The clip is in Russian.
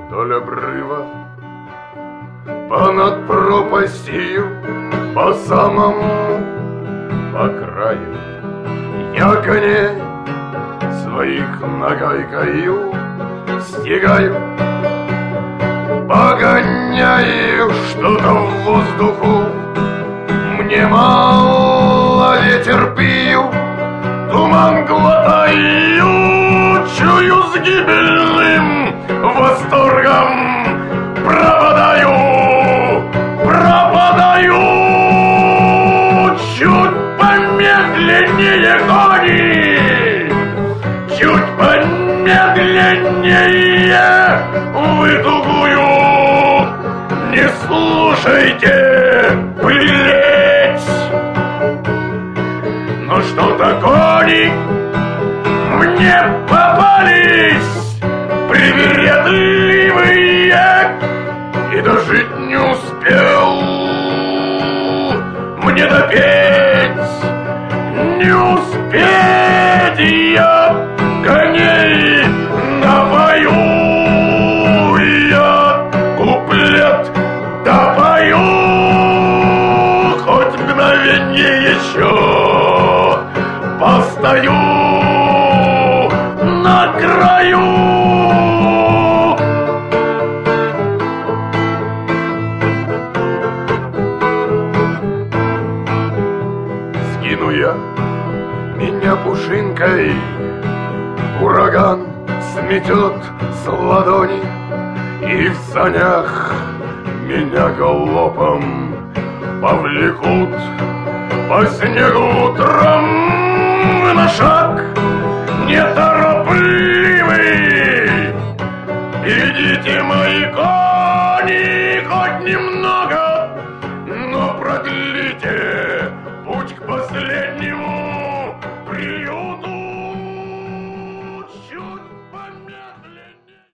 вдоль обрыва, понад пропастью, по самому по краю. Я коней своих нагайкою стигаю, погоняю что-то в воздуху. Мне мало, ветер пью, туман глотаю, чую с гибельным восторгом. Пропадаю, пропадаю, чуть помедленнее кони, чуть помедленнее вытугую. Не слушайте, плеть, но что-то кони мне попались привередливые, и дожить не успел мне допеть, не успеть я коней напою, я куплет допою, хоть мгновенье еще постою на краю. Скину я меня пушинкой, ураган сметет с ладони, и в санях меня галопом повлекут по снегу утром на шаг неторопливый. Идите, мои кони, хоть немного.